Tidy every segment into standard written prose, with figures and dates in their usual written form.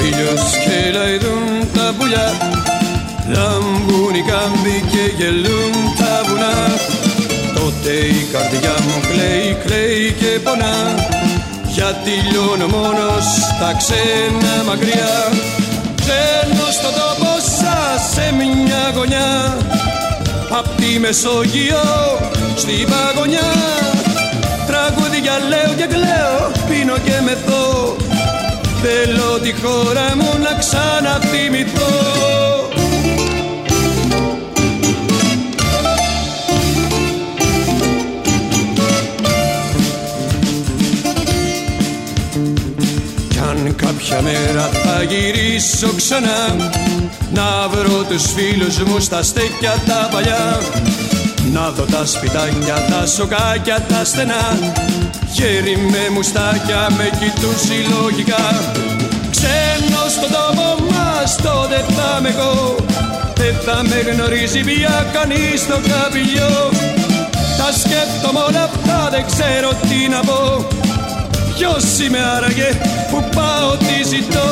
ήλιος και λαϊδούν τα πουλιά, λάμπουν οι κάμποι και γελούν τα βουνά. Τότε η καρδιά μου κλαίει, κλαίει και πονά, γιατί λιώνω μόνος στα ξένα μακριά. Μπαίνω στον τόπο σας σε μια γωνιά, απ' τη Μεσόγειο στη παγωνιά. Τραγούδια λέω και κλαίω, πίνω και μεθώ, θέλω τη χώρα μου να ξαναθυμηθώ. Κι αν κάποια μέρα θα γυρίσω ξανά, να βρω τους φίλους μου στα στέκια τα παλιά, να δω τα σπιτάκια, τα σοκάκια, τα στενά, χέρι με μουστάκια με κοιτούν συλλογικά. Ξένος στον τόπο μας τότε θα είμαι εγώ, δεν θα με γνωρίζει πια κανείς στο καπηλιό. Τα σκέφτομαι όλα αυτά, δεν ξέρω τι να πω, ποιος είμαι άραγε, που πάω, τι ζητώ.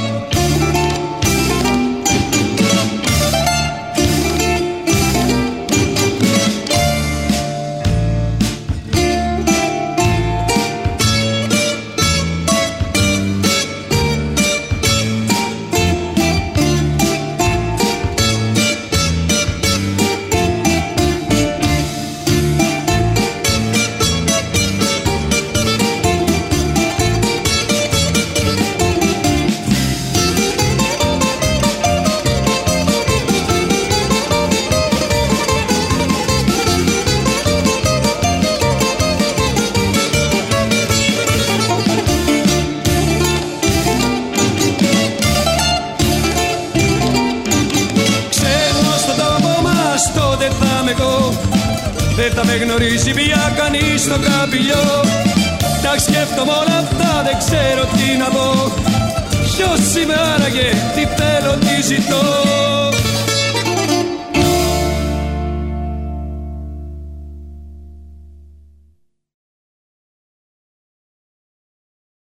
Δεν θα με γνωρίζει πια κανείς στο καπηλιό. Τα σκέφτομαι όλα αυτά, δεν ξέρω τι να πω, ποιος είμαι άραγε, τι θέλω, τι ζητώ.